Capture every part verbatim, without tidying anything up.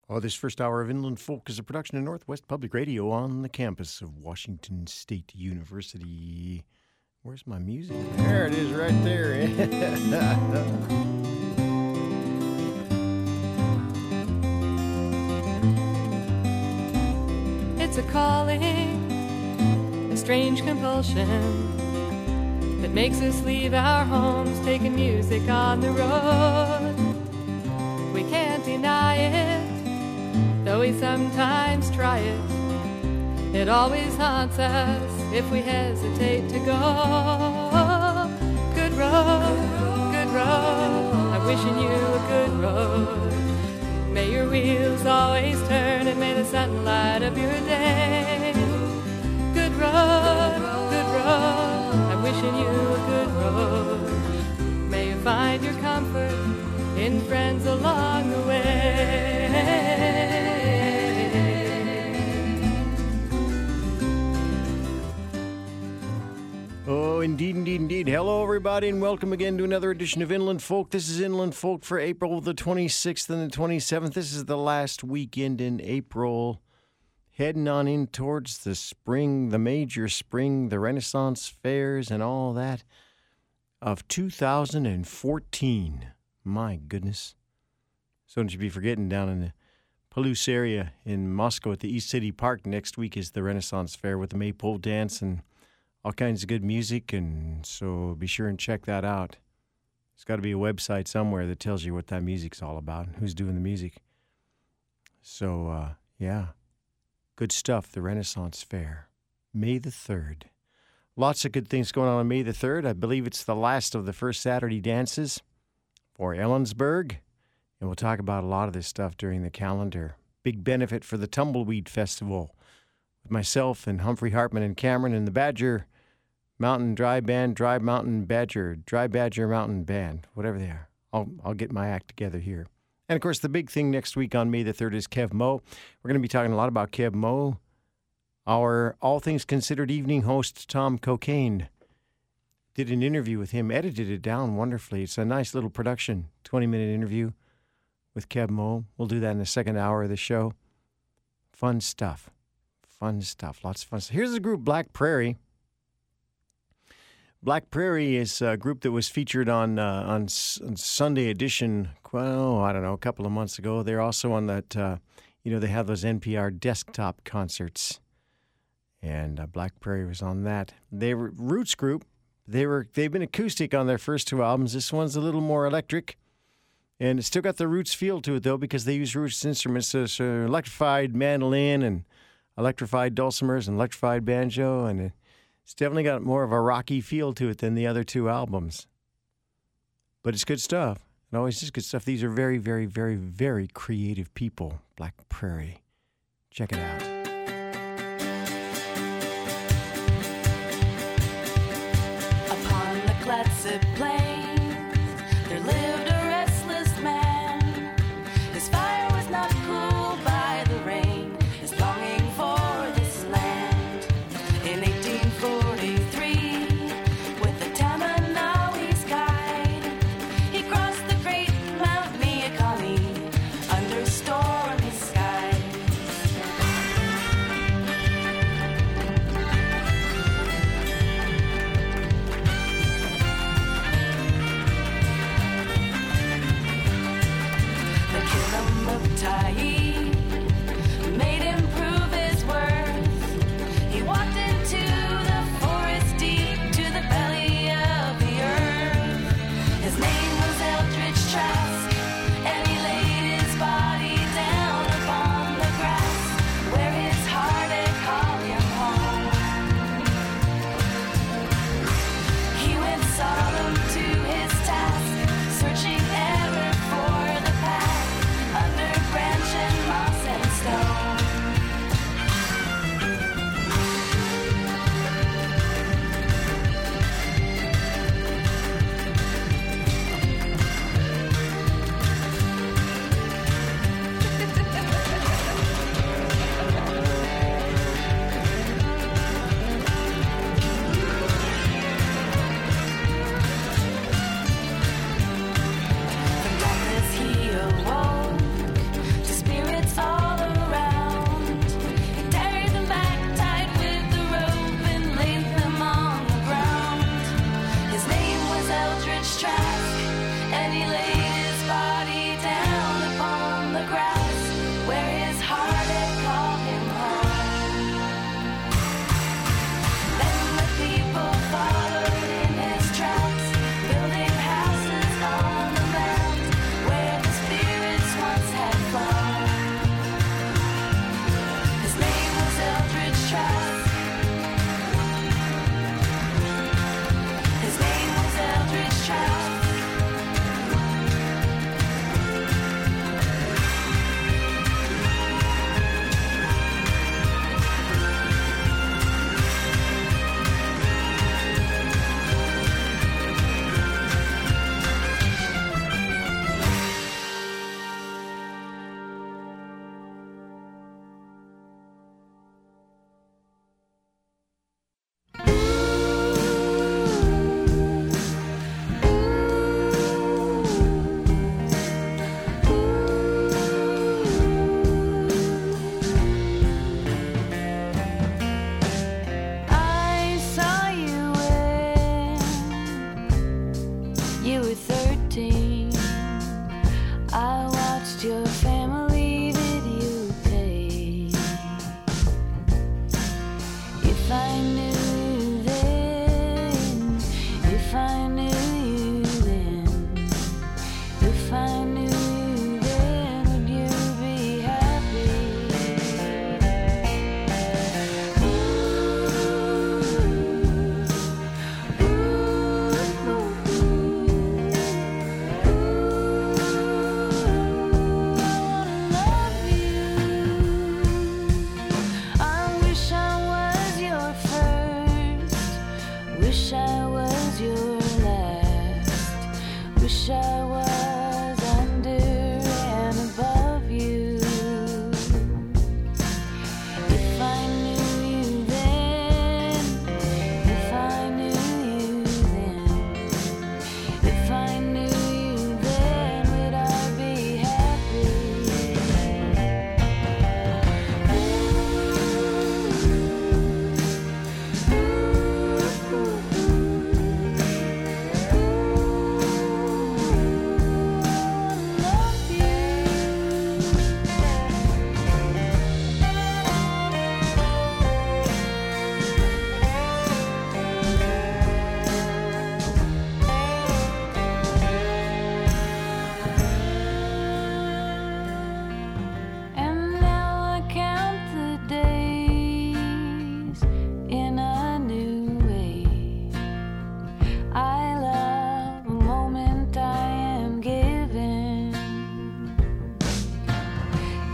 Oh, this first hour of Inland Folk is a production of Northwest Public Radio on the campus of Washington State University. Where's my music? There it is right there. It's a calling, a strange compulsion that makes us leave our homes, taking music on the road. We can't deny it, though we sometimes try it. It always haunts us if we hesitate to go. Good road, good road, I'm wishing you a good road. May your wheels always turn and may the sun light up your day. Good road, good road, I'm wishing you a good road. May you find your comfort in friends along the way. Oh, indeed, indeed, indeed. Hello, everybody, and welcome again to another edition of Inland Folk. This is Inland Folk for April the twenty-sixth and the twenty-seventh. This is the last weekend in April, heading on in towards the spring, the major spring, the Renaissance fairs, and all that of two thousand fourteen. My goodness. So don't you be forgetting, down in the Palouse area in Moscow at the East City Park, next week is the Renaissance Fair with the Maypole Dance and all kinds of good music, and so be sure and check that out. There's got to be a website somewhere that tells you what that music's all about and who's doing the music. So, uh, yeah, good stuff, the Renaissance Fair, May the third. Lots of good things going on on May the third. I believe it's the last of the first Saturday dances for Ellensburg, and we'll talk about a lot of this stuff during the calendar. Big benefit for the Tumbleweed Festival with myself and Humphrey Hartman and Cameron and the Badger Mountain Dry Band, Dry Mountain Badger, Dry Badger Mountain Band, whatever they are. I'll, I'll get my act together here. And, of course, the big thing next week on May the third is Kev Moe. We're going to be talking a lot about Kev Moe. Our All Things Considered evening host, Tom Cocaine, did an interview with him, edited it down wonderfully. It's a nice little production, twenty-minute interview with Kev Moe. We'll do that in the second hour of the show. Fun stuff. Fun stuff. Lots of fun stuff. Here's the group Black Prairie. Black Prairie is a group that was featured on uh, on, S- on Sunday Edition, well, I don't know, a couple of months ago. They're also on that, uh, you know, they have those N P R desktop concerts. And uh, Black Prairie was on that. They were Roots group. They were, they've been acoustic on their first two albums. This one's a little more electric. And it's still got the Roots feel to it, though, because they use Roots instruments. So, so electrified mandolin and electrified dulcimers and electrified banjo, and it's definitely got more of a rocky feel to it than the other two albums. But it's good stuff. It always is good stuff. These are very, very, very, very creative people, Black Prairie. Check it out. Upon the Clatsop plains, there lived a restless man. His fire was not cooled by the rain. His longing for this land. In eighteen forty-three, with the Tamanawi's guide, he crossed the great Mount Miakami under stormy skies.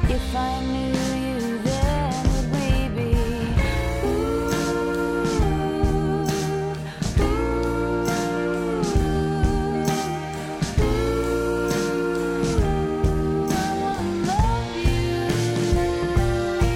If I knew you, then would we be? Ooh, ooh, ooh, I wanna love you.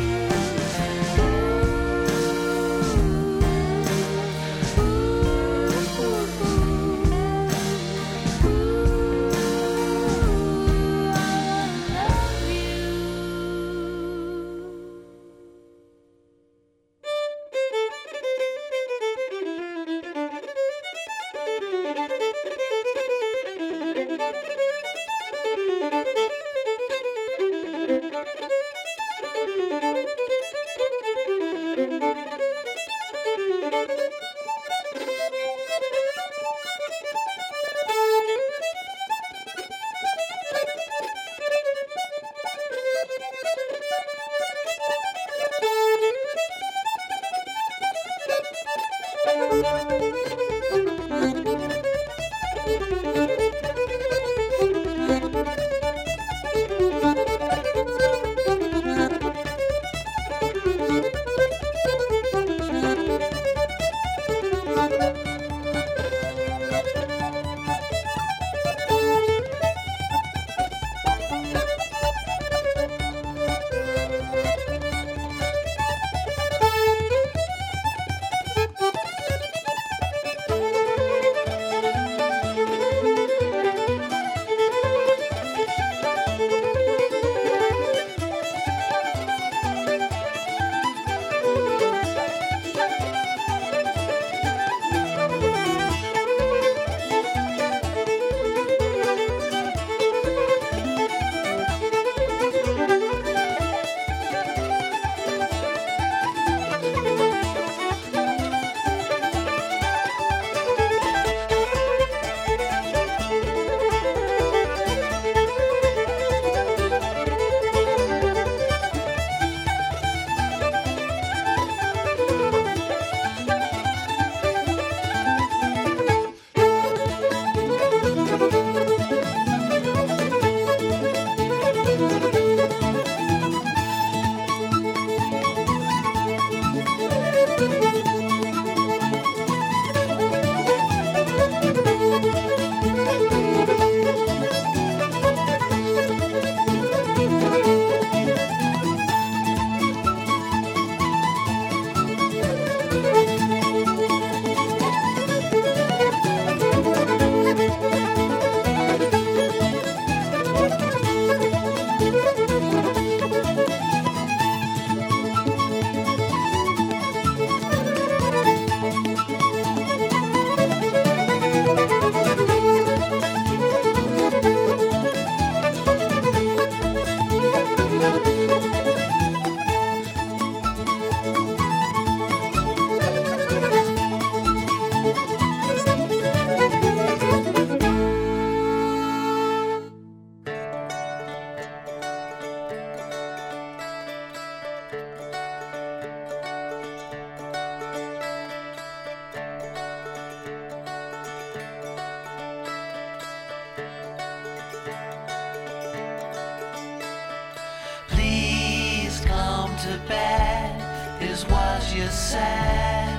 to bed is what you said,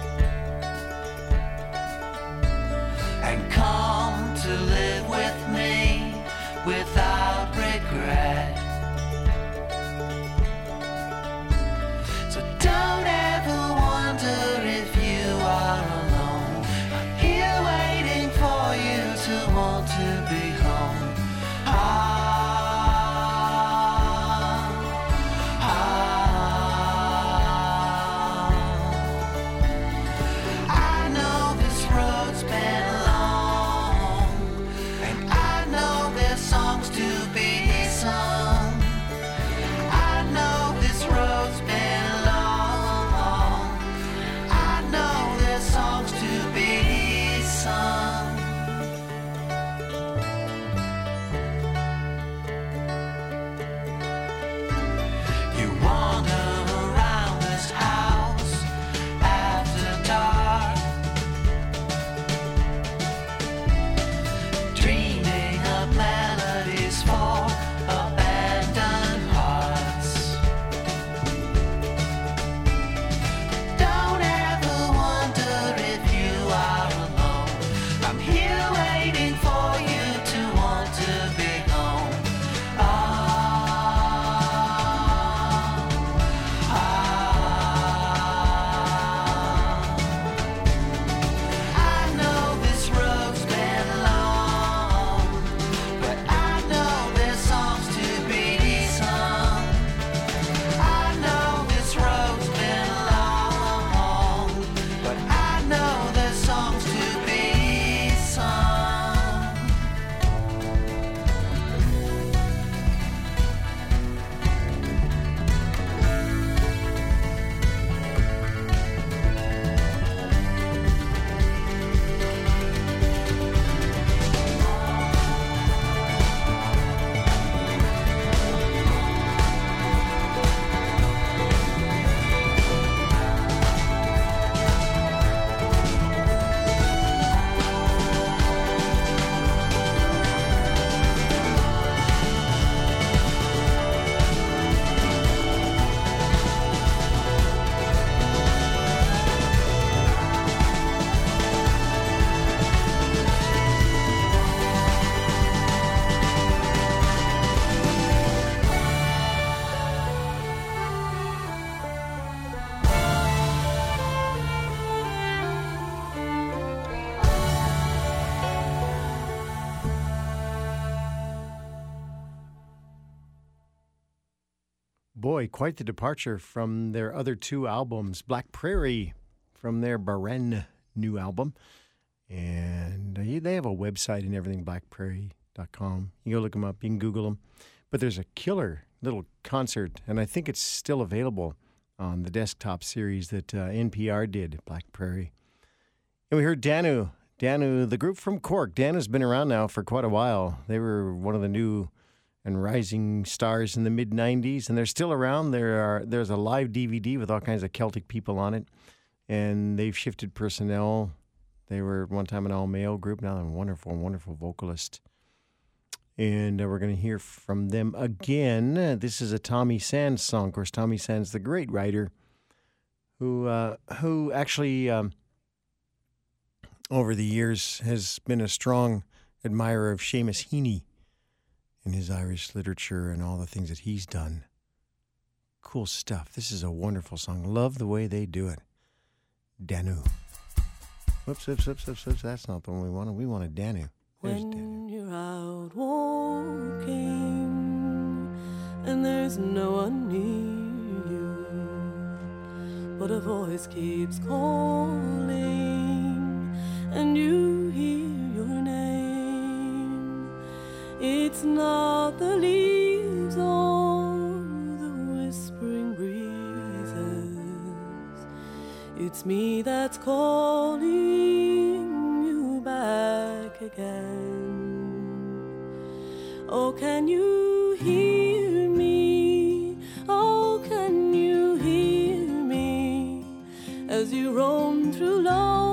and come to live with me without regret. So don't ever wonder if you are alone. I'm here waiting for you to want to be home. Ah, ah, boy, quite the departure from their other two albums. Black Prairie from their Baren new album. And uh, they have a website and everything, black prairie dot com. You go look them up. You can Google them. But there's a killer little concert, and I think it's still available on the desktop series that uh, N P R did, Black Prairie. And we heard Danu. Danu, the group from Cork. Danu's been around now for quite a while. They were one of the new and rising stars in the mid nineties, and they're still around. There are There's a live D V D with all kinds of Celtic people on it, and they've shifted personnel. They were at one time an all-male group. Now they're a wonderful, wonderful vocalist. And uh, we're going to hear from them again. Uh, this is a Tommy Sands song. Of course, Tommy Sands, the great writer, who uh, who actually, um, over the years, has been a strong admirer of Seamus Heaney and his Irish literature and all the things that he's done. Cool stuff. This is a wonderful song. Love the way they do it. Danu. Whoops, whoops, whoops, whoops, whoops. That's not the one we wanted. We wanted Danu. There's When Danu. you're out walking and there's no one near you, but a voice keeps calling and you hear your name. It's not the leaves or the whispering breezes. It's me that's calling you back again. Oh, can you hear me? Oh, can you hear me as you roam through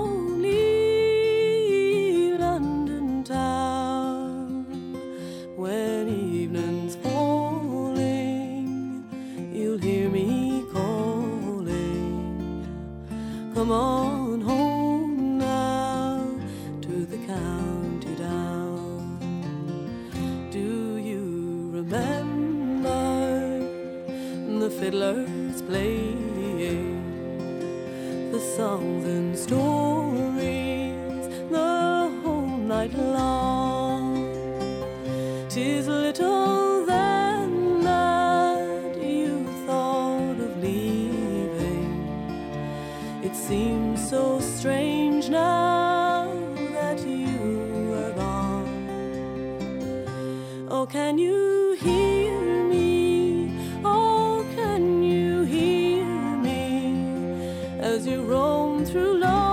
lonely London town? When evening's falling, you'll hear me calling. Come on home now to the county down. Do you remember the fiddlers playing the songs and stories the whole night long? 'Tis little then that you thought of leaving. It seems so strange now that you are gone. Oh, can you hear me? Oh, can you hear me as you roam through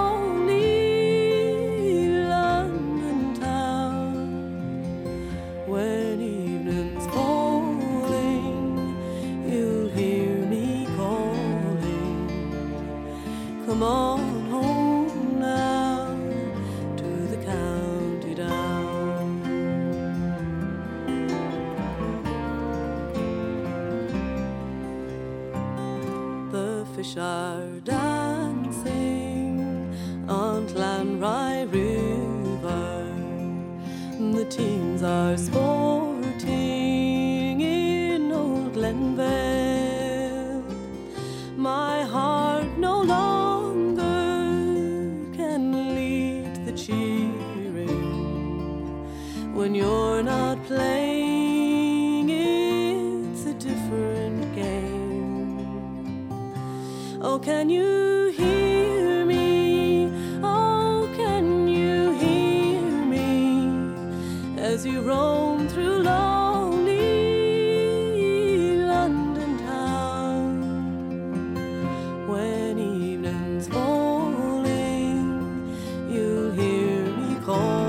lonely London town? When evening's falling, you'll hear me calling. Come on home now to the county down. The fish are dancing on Clanry River. The teens are sporting in old Glenvale. My heart no longer can lead the cheering. When you're not playing, it's a different game. Oh, can you hear me? Oh, can you hear me as you roam through lonely London town? When evening's falling, you'll hear me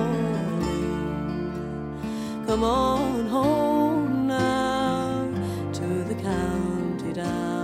calling. Come on home now to the county down.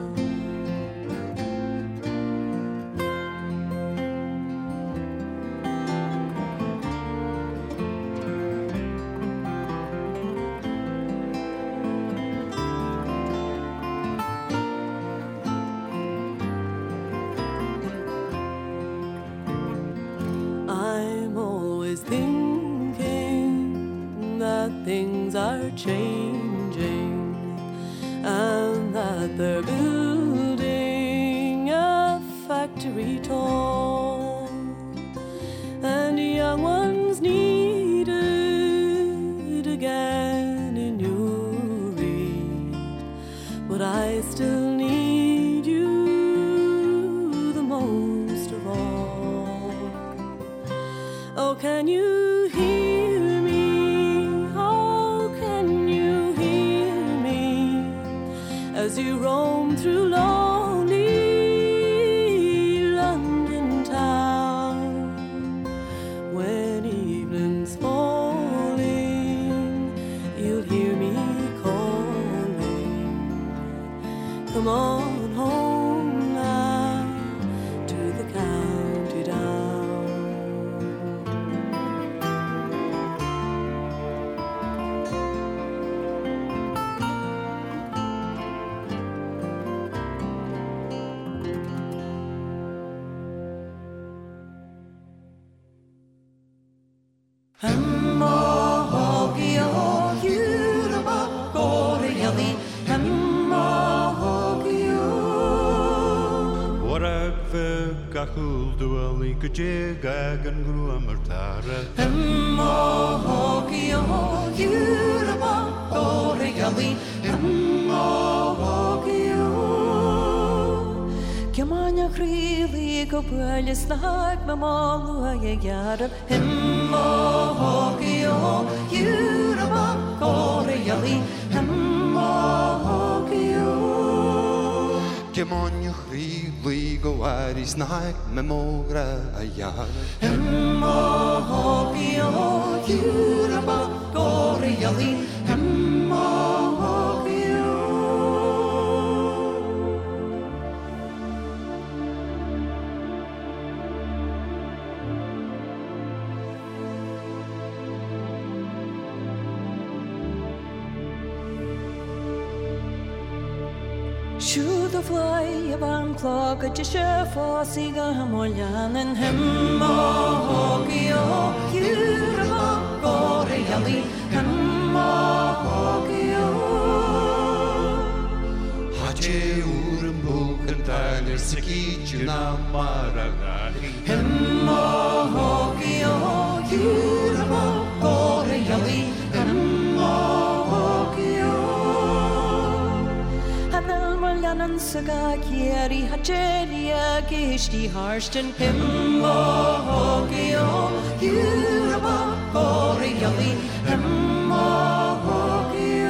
I'm always thinking that things are changing and that they're building a factory tall, and young ones needed again in Newry. But I I still need you the most of all. Oh, can you hear me? Oh, can you hear me as you roam through lonely London town? When evening's falling, you'll hear me calling. Come on home now to the county down. Gachul duali kuje gagan gruamar tara. Hemmo hogi o yuraba oregali. Hemmo hogi o. Kemanya krili ko pwales nag mamalu ayagara. Hemmo hogi o yuraba oregali. Hemmo hogi o. Kemonja chvíli go aris naik memogra ayara. Hemmo hogi o yuraba oregali. Hemmo hogi o. Shoot the fly of an clock at your chef for Siga Hamolian and Hemmo hogi o yuraba oregali. Hemmo hogi o. Hache urum bukan taler sikijuna maragari. Hemmo hogi o yuraba oregali. Hemmo hogi o. Hanalmalanan saga kieri hachelia gishti harsten Hemmo hogi o yuraba oregali. Hemmo hogi o.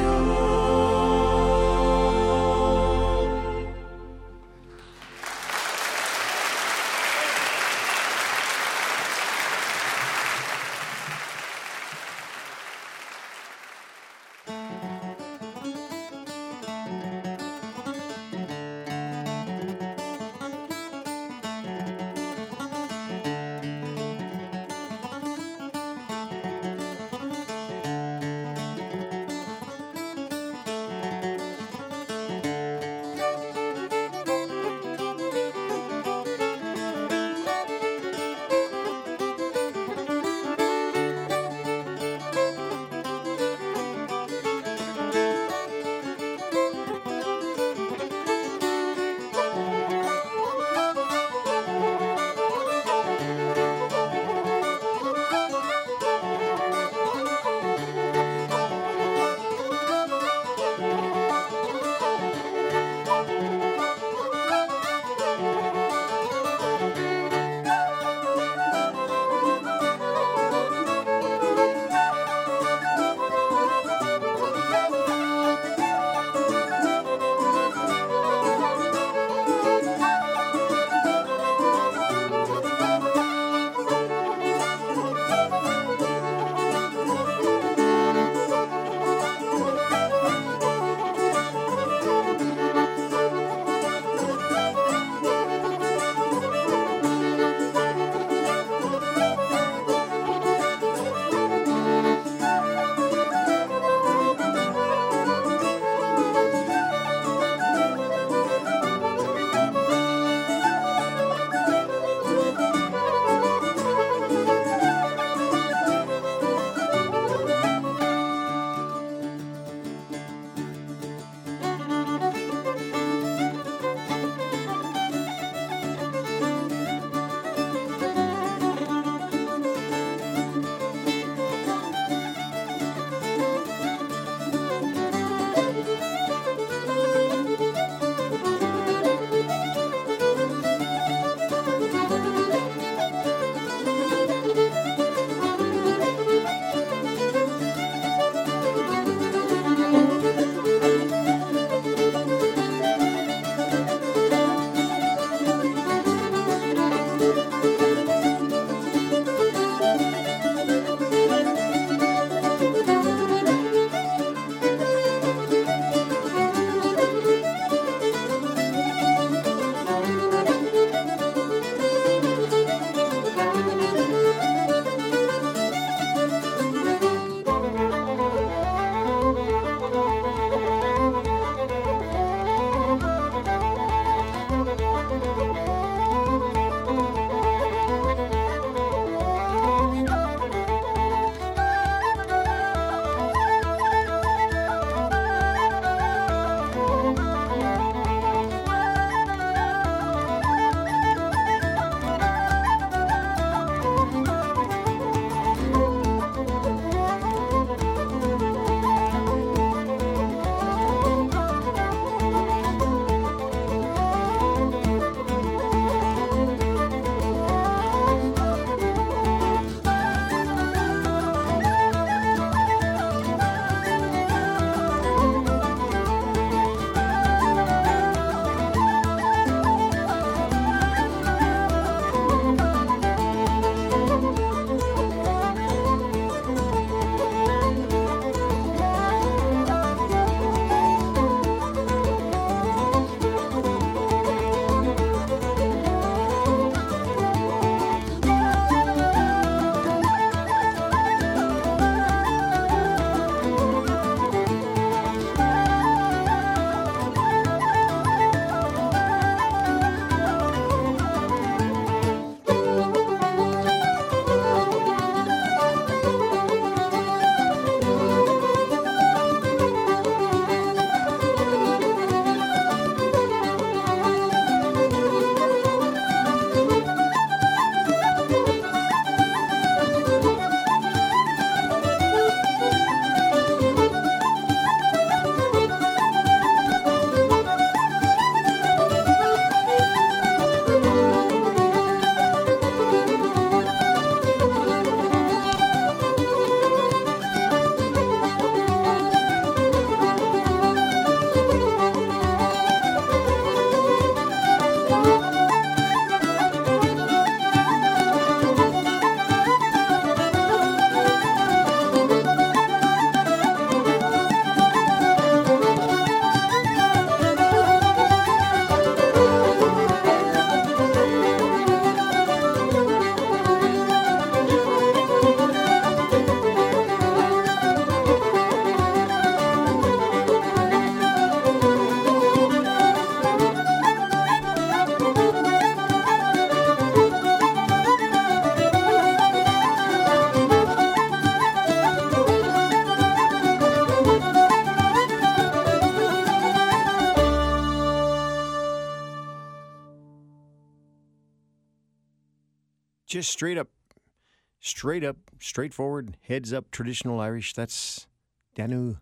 Just straight up, straight up, straightforward, heads up, traditional Irish. That's Danu.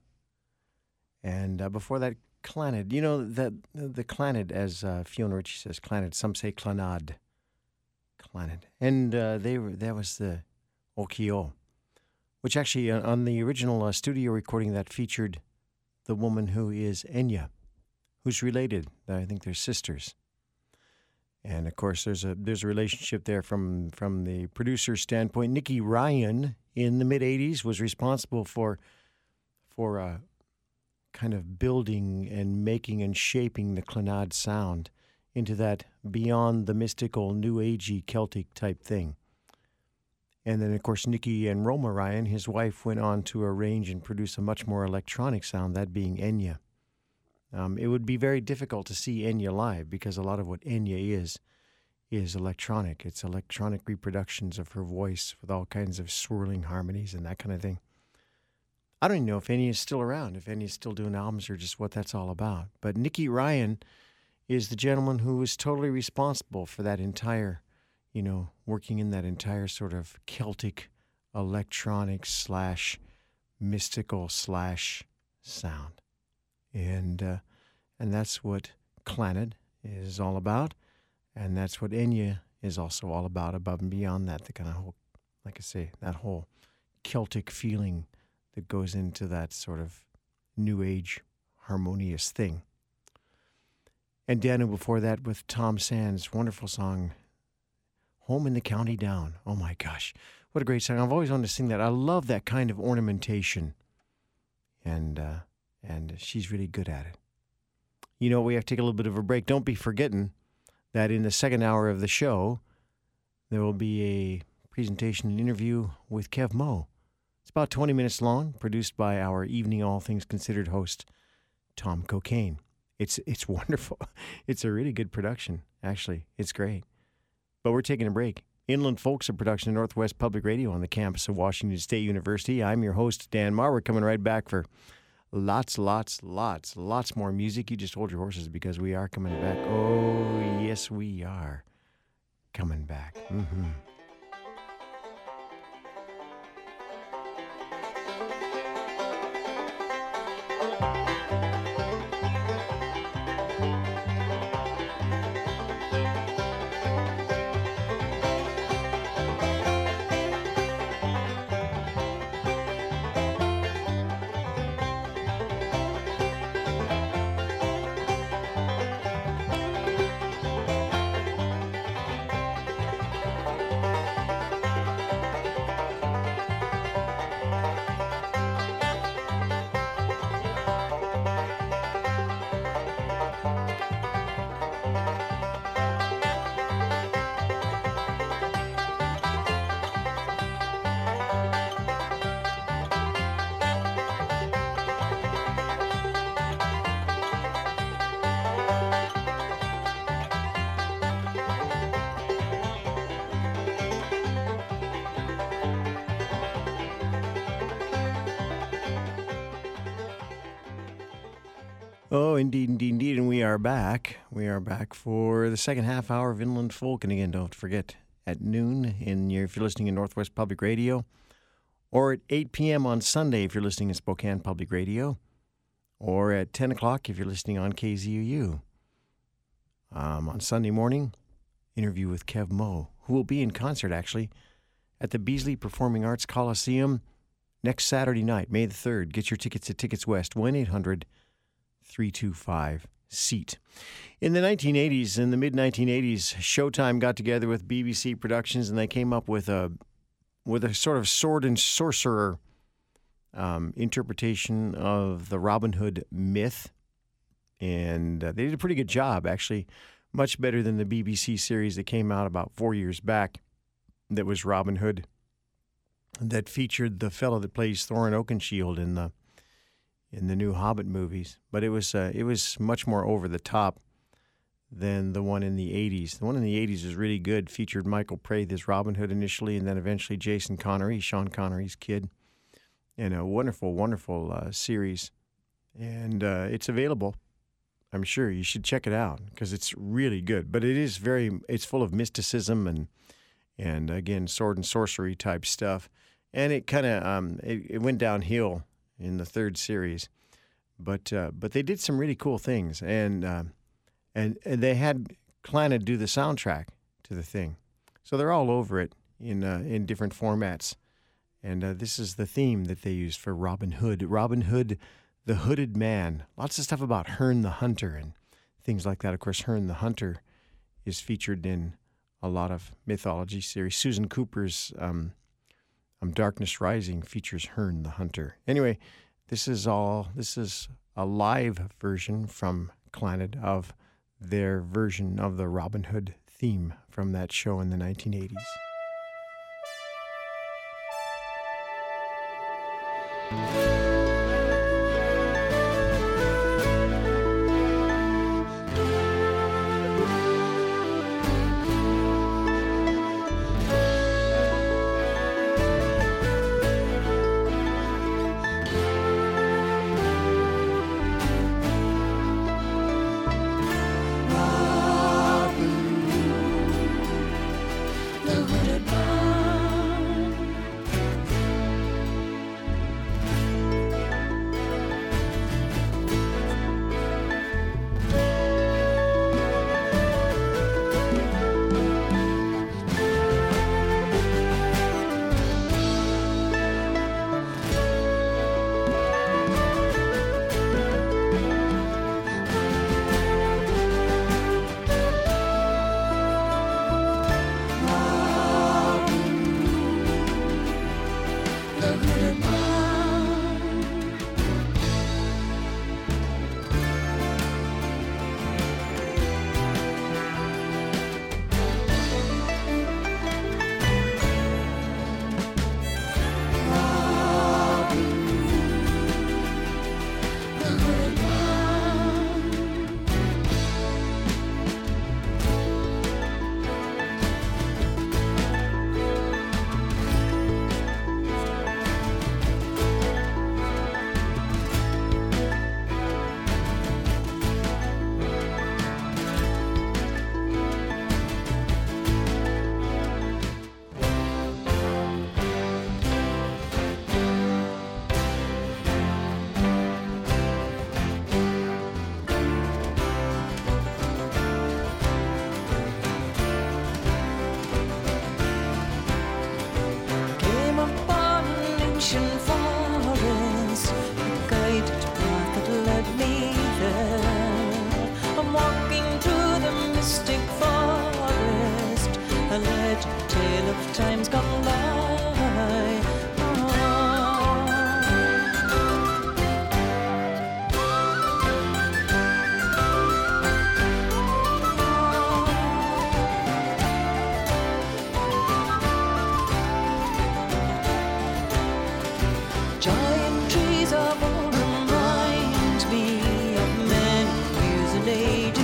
And uh, before that, Clannad. You know, that the Clannad, as uh, Fiona Ritchie says, Clannad. Some say Clannad. Clannad. And uh, they were, that was the Okio, which actually uh, on the original uh, studio recording that featured the woman who is Enya, who's related. I think they're sisters. And of course, there's a there's a relationship there from from the producer's standpoint. Nicky Ryan in the mid eighties was responsible for for uh, kind of building and making and shaping the Clannad sound into that beyond the mystical, new agey Celtic type thing. And then, of course, Nicky and Roma Ryan, his wife, went on to arrange and produce a much more electronic sound, that being Enya. Um, it would be very difficult to see Enya live because a lot of what Enya is, is electronic. It's electronic reproductions of her voice with all kinds of swirling harmonies and that kind of thing. I don't even know if Enya is still around, if Enya is still doing albums or just what that's all about. But Nicky Ryan is the gentleman who was totally responsible for that entire, you know, working in that entire sort of Celtic electronic slash mystical slash sound. And uh, and that's what Clannad is all about, and that's what Enya is also all about, above and beyond that, the kind of whole, like I say, that whole Celtic feeling that goes into that sort of new age harmonious thing. And Danu before that with Tom Sands' wonderful song, Home in the County Down. Oh my gosh, what a great song. I've always wanted to sing that. I love that kind of ornamentation. And, uh, And she's really good at it. You know, we have to take a little bit of a break. Don't be forgetting that in the second hour of the show, there will be a presentation and interview with Kev Mo. It's about twenty minutes long, produced by our Evening All Things Considered host, Tom Cocaine. It's it's wonderful. It's a really good production, actually. It's great. But we're taking a break. Inland Folk's a production of Northwest Public Radio on the campus of Washington State University. I'm your host, Dan Marr. We're coming right back for Lots, lots, lots, lots more music. You just hold your horses because we are coming back. Oh, yes, we are coming back. Mm-hmm. Oh, indeed, indeed, indeed. And we are back. We are back for the second half hour of Inland Folk. And again, don't forget, at noon, in your, if you're listening in Northwest Public Radio, or at eight p.m. on Sunday if you're listening in Spokane Public Radio, or at ten o'clock if you're listening on K Z U U. Um, on Sunday morning, interview with Kev Mo, who will be in concert, actually, at the Beasley Performing Arts Coliseum next Saturday night, May the third. Get your tickets at Tickets West, one eight hundred three two five SEAT. In the nineteen eighties, in the mid nineteen eighties, Showtime got together with B B C Productions, and they came up with a with a sort of sword and sorcerer um, interpretation of the Robin Hood myth. And uh, they did a pretty good job, actually, much better than the B B C series that came out about four years back that was Robin Hood, that featured the fellow that plays Thorin Oakenshield in the in the new Hobbit movies. But it was uh, it was much more over the top than the one in the eighties. The one in the eighties was really good, featured Michael Praed as Robin Hood initially, and then eventually Jason Connery, Sean Connery's kid, and a wonderful, wonderful uh, series. And uh, it's available. I'm sure you should check it out because it's really good. But it is very, it's full of mysticism and and again, sword and sorcery type stuff. And it kind of um, it, it went downhill in the third series, but uh, but they did some really cool things, and uh, and, and they had Clannad do the soundtrack to the thing, so they're all over it in uh, in different formats. And uh, this is the theme that they used for Robin Hood. Robin Hood, the Hooded Man. Lots of stuff about Herne the Hunter and things like that. Of course, Herne the Hunter is featured in a lot of mythology series. Susan Cooper's um, um, Darkness Rising features Herne the Hunter. Anyway, this is all. This is a live version from Clannad of their version of the Robin Hood theme from that show in the nineteen eighties.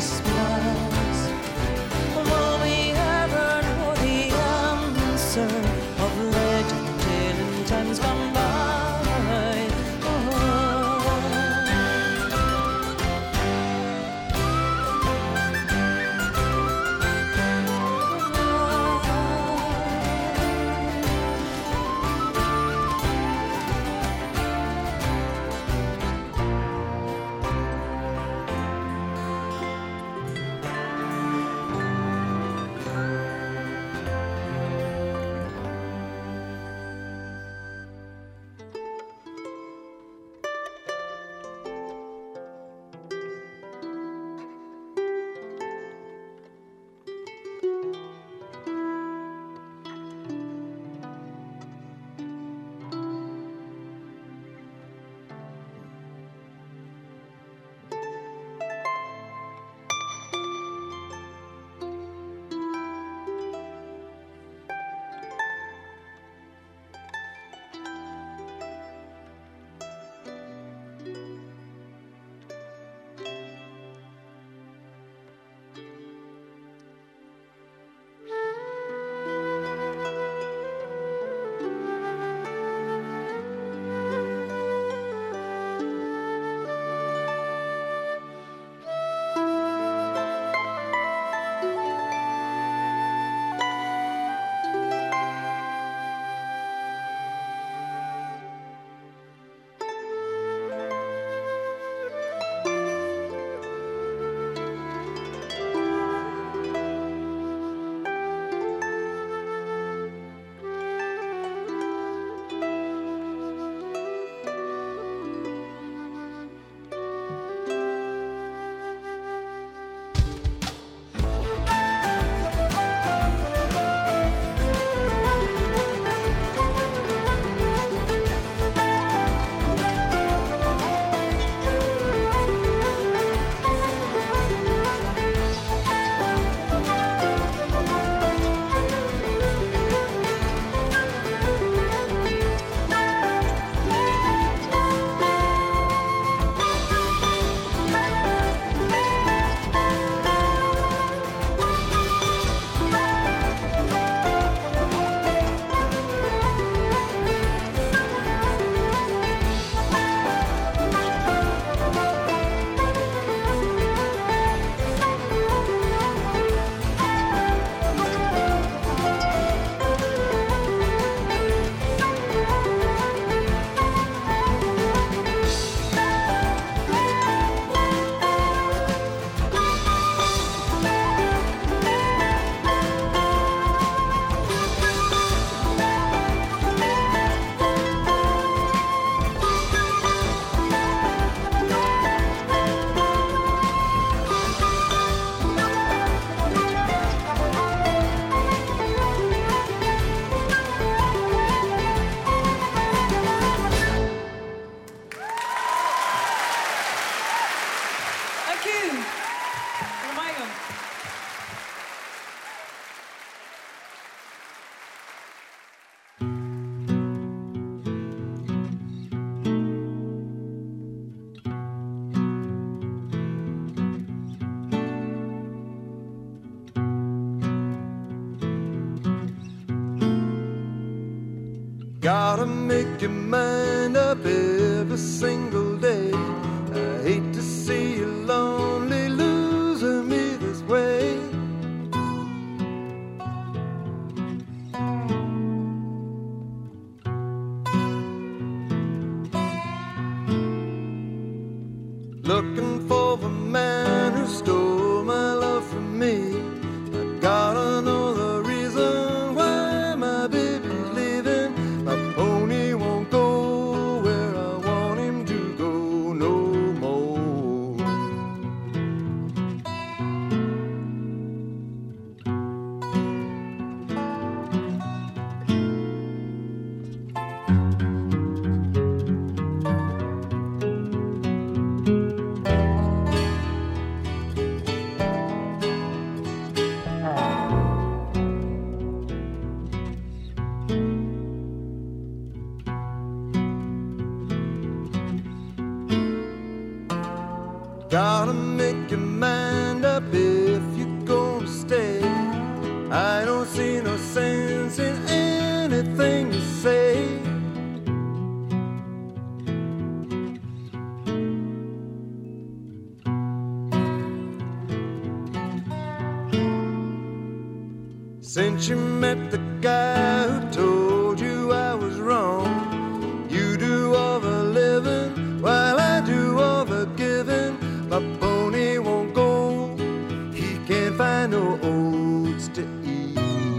Will we ever know the answer? Gotta make your mind up every single day. I hate to see you lonely, losing me this way. Looking for the man who stole my love from me. I gotta know the reason why my baby's leaving. My pony won't go where I want him to go no more. Gotta make your mind up if you're gonna stay. I don't see no sense in anything you say. Since you met the guy who told you I was wrong, you do all the living while I do all the giving. My pony won't go, he can't find no oats to eat.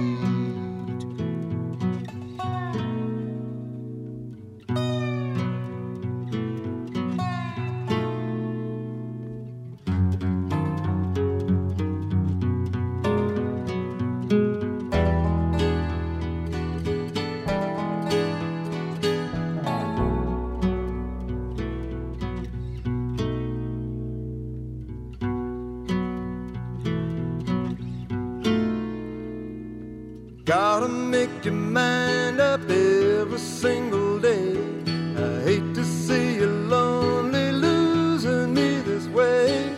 Gotta make your mind up every single day. I hate to see you lonely, losing me this way.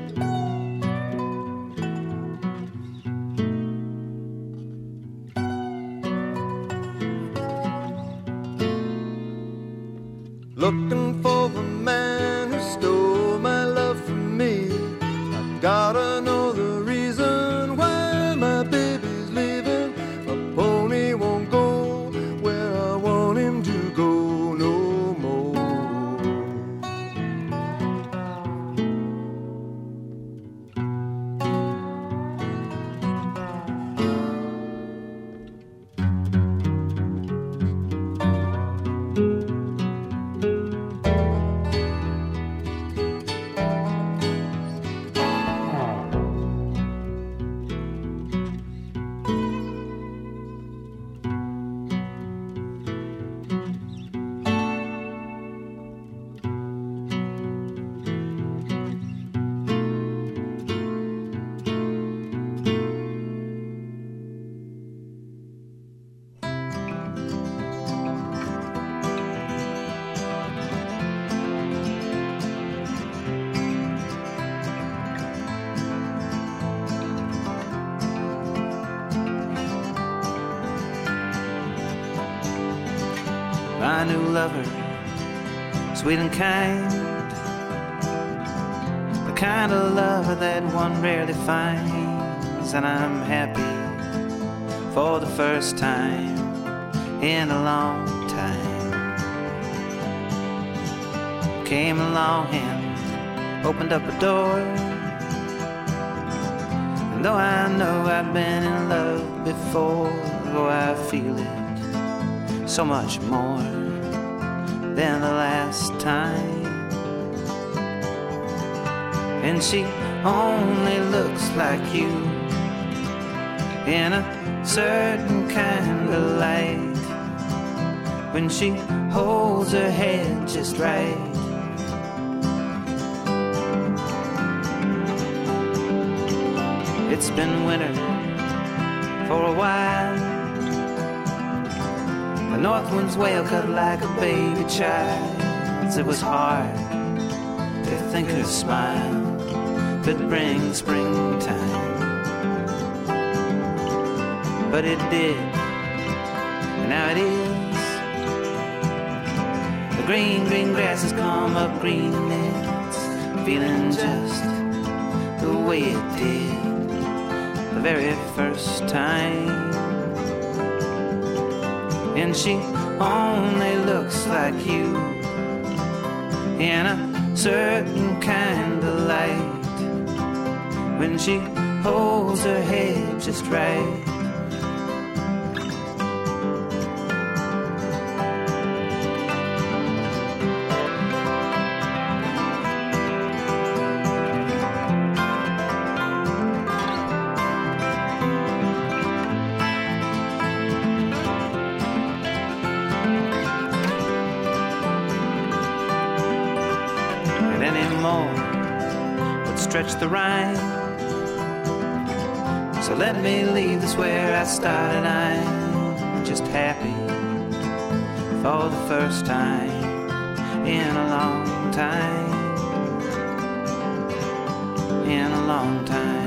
Looking for the man who stole my love from me. I gotta know the reason why my baby's leaving. My pony won't go where I want him to go no more. My new lover, sweet and kind, the kind of lover that one rarely finds. And I'm happy for the first time in a long time. Came along and opened up a door, and though I know I've been in love before, oh, I feel it so much more than the last time. And she only looks like you in a certain kind of light, when she holds her head just right. It's been winter for a while. The north wind's wail cut like a baby child's. It was hard to think her smile could bring springtime, but it did, and now it is green, green grass has come up green and it's feeling just the way it did the very first time. And she only looks like you in a certain kind of light when she holds her head just right. Stretch the rhyme, so let me leave this where I started. I'm just happy for the first time in a long time, in a long time.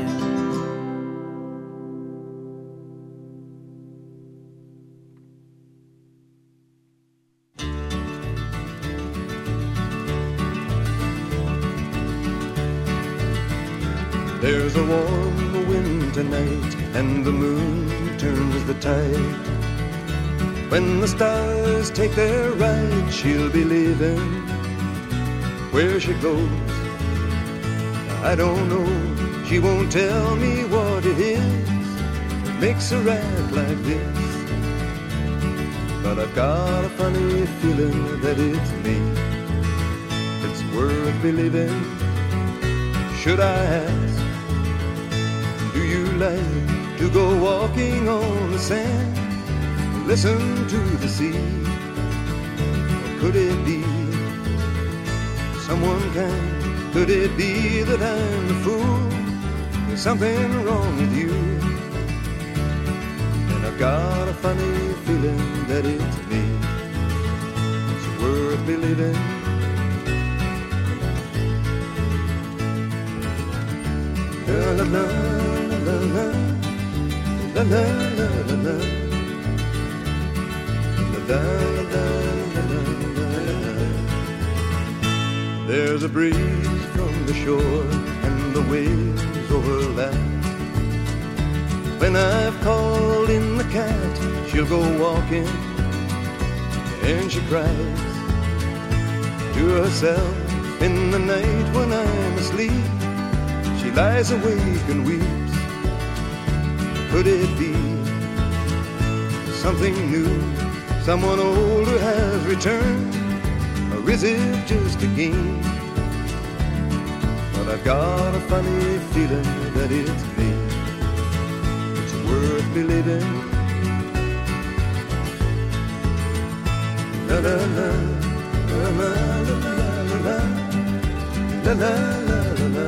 There's a warm winter night and the moon turns the tide. When the stars take their ride, she'll be leaving. Where she goes, I don't know. She won't tell me what it is that makes her act like this. But I've got a funny feeling that it's me. It's worth believing. Should I ask, do you like to go walking on the sand, listen to the sea? Or could it be someone kind? Could it be that I'm the fool? There's something wrong with you, and I've got a funny feeling that it's me. It's worth believing. La la la la la la la la la la la la la la. There's a breeze from the shore and the waves overlap. When I've called in the cat, she'll go walking and she cries to herself in the night when I'm asleep. She lies awake and weeps. Could it be something new? Someone older has returned, or is it just a game? But I've got a funny feeling that it's me. It's worth believing. La la la la la la la la la la la.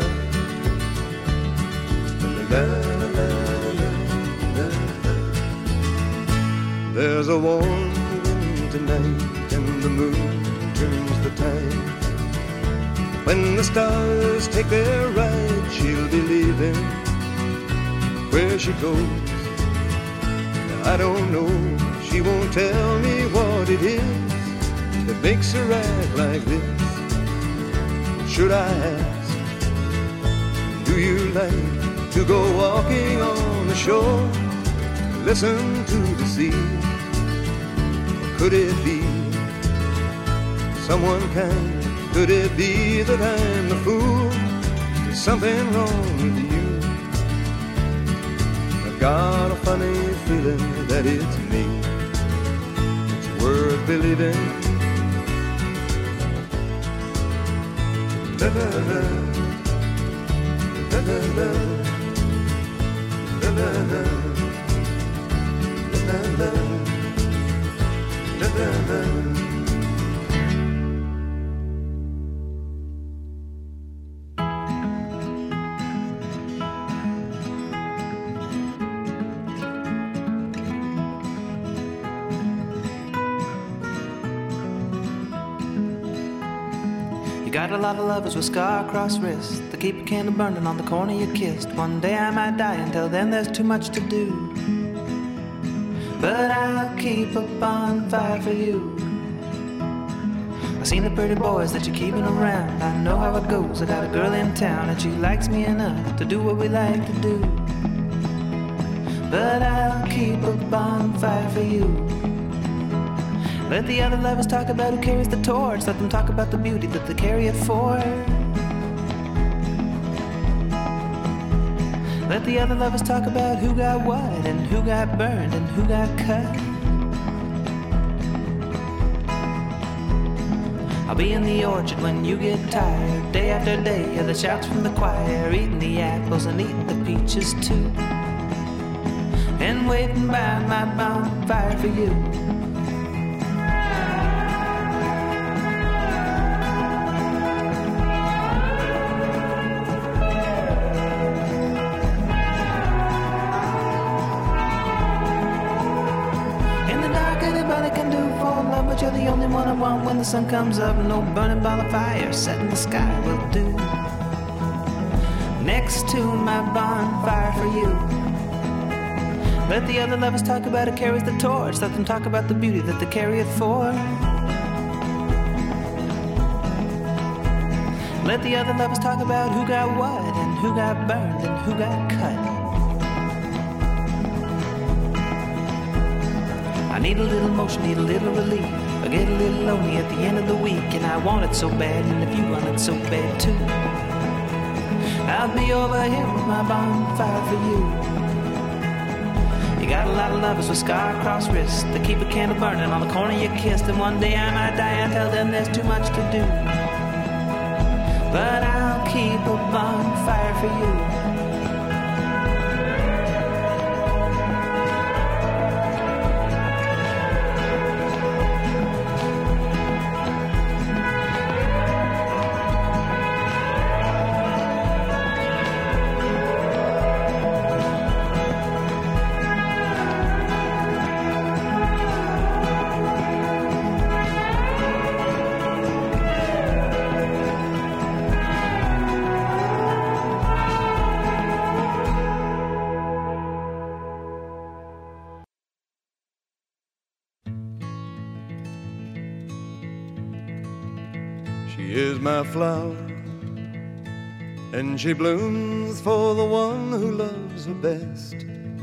There's a warm winter night and the moon turns the tide. When the stars take their ride, she'll be leaving. Where she goes, I don't know. She won't tell me what it is that makes her act like this. Should I ask, do you like to go walking on the shore, listen to the sea? Or could it be someone kind? Could it be that I'm the fool? There's something wrong with you. I've got a funny feeling that it's me. It's worth believing. La la la la la la. La la la, la la la, la la la. Got a lot of lovers with scar-crossed wrists that keep a candle burning on the corner you kissed. One day I might die, until then there's too much to do. But I'll keep a bonfire for you. I seen the pretty boys that you're keeping around. I know how it goes. I got a girl in town and she likes me enough to do what we like to do. But I'll keep a bonfire for you. Let the other lovers talk about who carries the torch. Let them talk about the beauty that they carry it for. Let the other lovers talk about who got what and who got burned and who got cut. I'll be in the orchard when you get tired, day after day, hear the shouts from the choir, eating the apples and eating the peaches too, and waiting by my bonfire for you. But you're the only one I want when the sun comes up. No burning ball of fire set in the sky will do. Next to my bonfire for you. Let the other lovers talk about who carries the torch. Let them talk about the beauty that they carry it for. Let the other lovers talk about who got what and who got burned and who got cut. I need a little motion, need a little relief. I get a little lonely at the end of the week, and I want it so bad, and if you want it so bad too, I'll be over here with my bonfire for you. You got a lot of lovers with scar-crossed wrists that keep a candle burning on the corner you kissed, and one day I might die and tell them there's too much to do. But I'll keep a bonfire for you. She is my flower, and she blooms for the one who loves her best.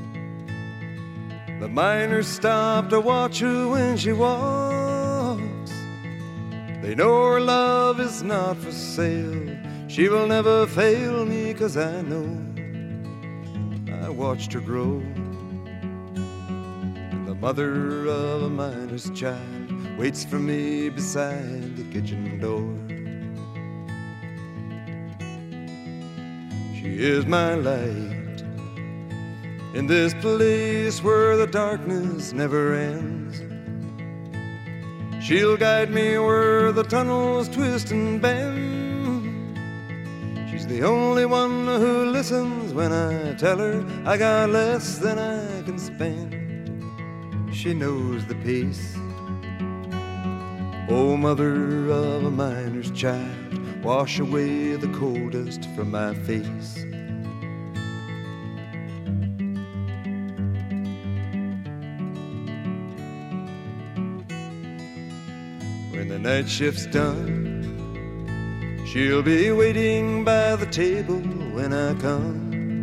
The miners stop to watch her when she walks. They know her love is not for sale. She will never fail me, 'cause I know I watched her grow. And the mother of a miner's child waits for me beside the kitchen door. She is my light in this place where the darkness never ends. She'll guide me where the tunnels twist and bend. She's the only one who listens when I tell her I got less than I can spend. She knows the peace. Oh, mother of a miner's child, wash away the coal dust from my face. When the night shift's done, she'll be waiting by the table when I come,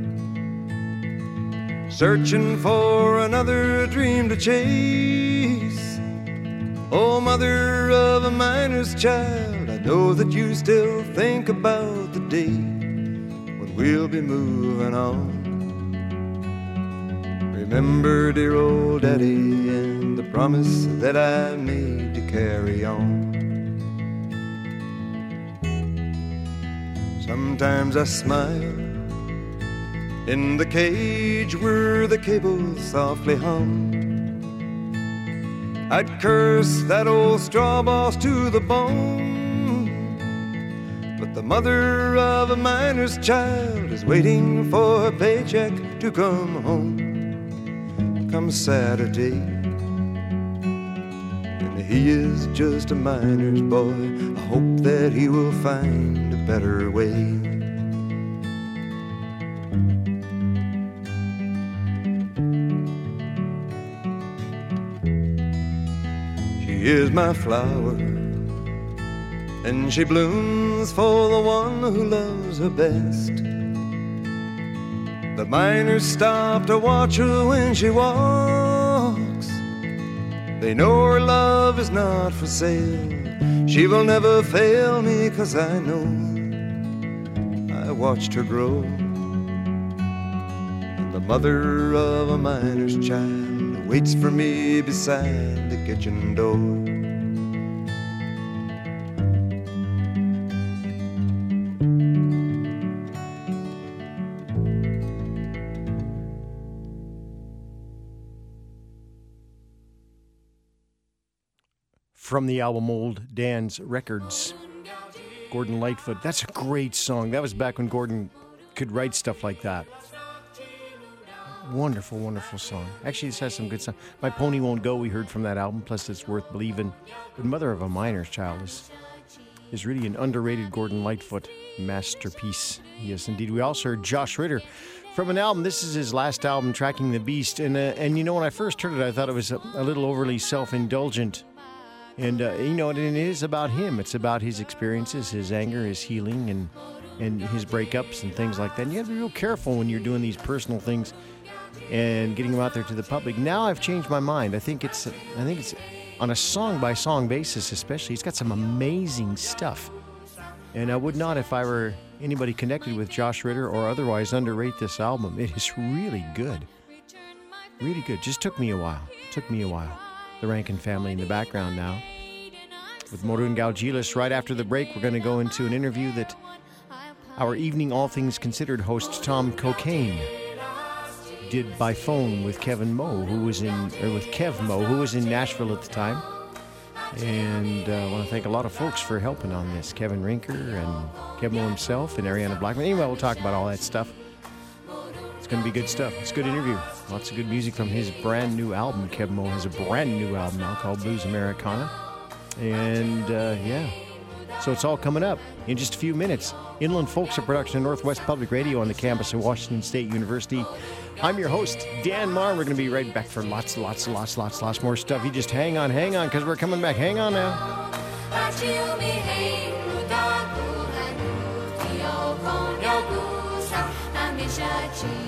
searching for another dream to chase. Oh, mother of a miner's child, I know that you still think about the day when we'll be moving on. Remember dear old daddy and the promise that I made to carry on. Sometimes I smile in the cage where the cables softly hum. I'd curse that old straw boss to the bone, but the mother of a miner's child is waiting for her paycheck to come home. Come Saturday, and he is just a miner's boy. I hope that he will find a better way. She is my flower, and she blooms for the one who loves her best. The miners stop to watch her when she walks. They know her love is not for sale. She will never fail me, 'cause I know I watched her grow. And the mother of a miner's child waits for me beside the kitchen door. From the album Old Dan's Records, Gordon Lightfoot. That's a great song. That was back when Gordon could write stuff like that. Wonderful, wonderful song. Actually, this has some good songs. My Pony Won't Go, we heard from that album, plus It's Worth Believing. But Mother of a Miner's Child is, is really an underrated Gordon Lightfoot masterpiece. Yes, indeed. We also heard Josh Ritter from an album. This is his last album, Tracking the Beast. And, uh, and you know, when I first heard it, I thought it was a, a little overly self-indulgent. And, uh, you know, and it is about him. It's about his experiences, his anger, his healing, and and his breakups and things like that. And you have to be real careful when you're doing these personal things and getting them out there to the public. Now I've changed my mind. I think it's I think it's on a song-by-song basis especially. He's got some amazing stuff. And I would not, if I were anybody connected with Josh Ritter or otherwise, underrate this album. It is really good. Really good. Just took me a while. Took me a while. The Rankin family in the background now. With Morun Gaugilis. Right after the break, we're going to go into an interview that our Evening All Things Considered host Tom Cocaine did by phone with Kevin Moe, who was in, or with Kev Moe, who was in Nashville at the time. And uh, I want to thank a lot of folks for helping on this. Kevin Rinker and Kev Moe himself and Ariana Blackman. Anyway, we'll talk about all that stuff. It's going to be good stuff. It's a good interview. Lots of good music from his brand new album. Kev Moe has a brand new album now called Blues Americana. And, uh, yeah. So it's all coming up in just a few minutes. Inland Folks, a production of Northwest Public Radio on the campus of Washington State University. I'm your host, Dan Marr. We're going to be right back for lots, lots, lots, lots, lots more stuff. You just hang on, hang on, because we're coming back. Hang on now. Cha-chi.